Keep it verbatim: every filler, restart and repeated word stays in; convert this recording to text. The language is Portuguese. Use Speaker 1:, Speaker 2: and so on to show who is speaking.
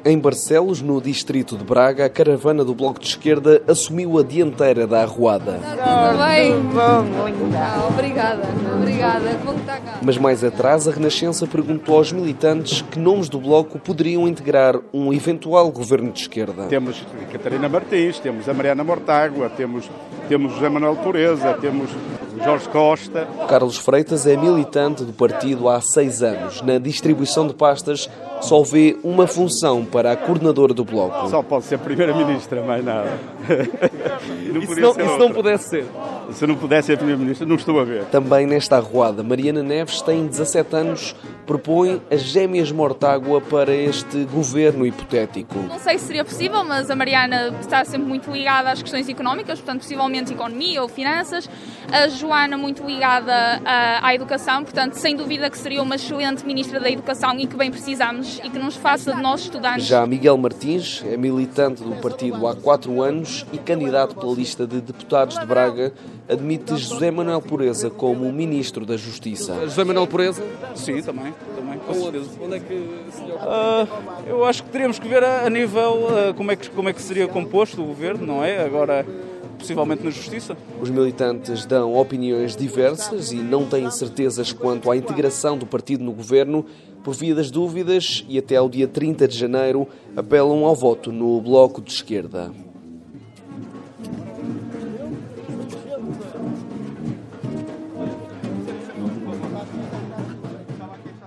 Speaker 1: Em Barcelos, no distrito de Braga, a caravana do Bloco de Esquerda assumiu a dianteira da arruada.
Speaker 2: Tudo bem? Ah, obrigada, obrigada. Que bom que está cá.
Speaker 1: Mas mais atrás, a Renascença perguntou aos militantes que nomes do Bloco poderiam integrar um eventual governo de esquerda.
Speaker 3: Temos a Catarina Martins, temos a Mariana Mortágua, temos, temos José Manuel Pureza, temos Jorge Costa.
Speaker 1: Carlos Freitas é militante do partido há seis anos. Na distribuição de pastas, só vê uma função para a coordenadora do Bloco.
Speaker 3: Só pode ser Primeira-Ministra, mais nada.
Speaker 1: Não e se não, e se não pudesse ser?
Speaker 3: Se não pudesse ser Primeira-Ministra, não estou a ver.
Speaker 1: Também nesta arruada, Mariana Neves tem dezassete anos, propõe as gêmeas Mortágua para este governo hipotético.
Speaker 4: Não sei se seria possível, mas a Mariana está sempre muito ligada às questões económicas, portanto, possivelmente economia ou finanças. A Joana muito ligada à, à educação, portanto, sem dúvida que seria uma excelente Ministra da Educação e que bem precisamos e que nos faça de nós estudantes.
Speaker 1: Já Miguel Martins é militante do partido há quatro anos e candidato pela lista de deputados de Braga, admite José Manuel Pureza como Ministro da Justiça.
Speaker 5: José Manuel Pureza?
Speaker 6: Sim, também, também com certeza.
Speaker 5: Onde é que se lhe
Speaker 6: uh, Eu acho que teríamos que ver a, a nível uh, como, é que, como é que seria composto o governo, não é? Agora, possivelmente na Justiça.
Speaker 1: Os militantes dão opiniões diversas e não têm certezas quanto à integração do partido no governo. Por via das dúvidas e até ao dia trinta de janeiro apelam ao voto no Bloco de Esquerda.